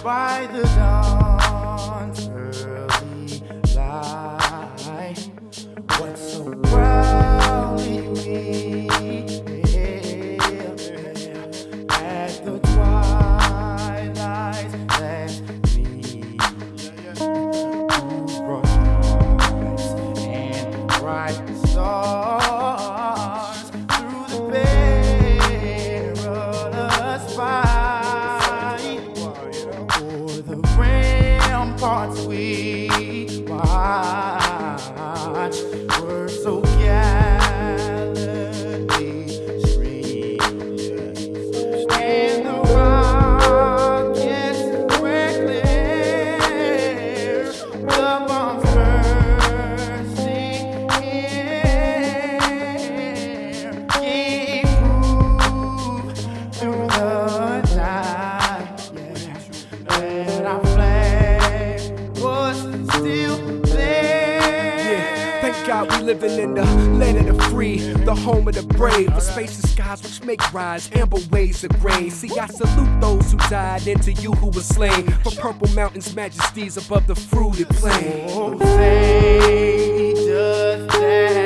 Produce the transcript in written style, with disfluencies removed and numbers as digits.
by the dawn's early light. What so proudly we hailed at the twilight's last gleam, who brought joys and bright stars through the perilous fight. O'er the ramparts we watched were so gallantly streamed, and the rockets reckless, the bombs bursting in, gave proof through the night, that our flag was still there. Thank God we living in the land of the free, the home of the brave, for spacious skies which make rise, amber waves of grain. See, I salute those who died, and to you who was slain, for purple mountains, majesties above the fruited plain. Oh, say, does that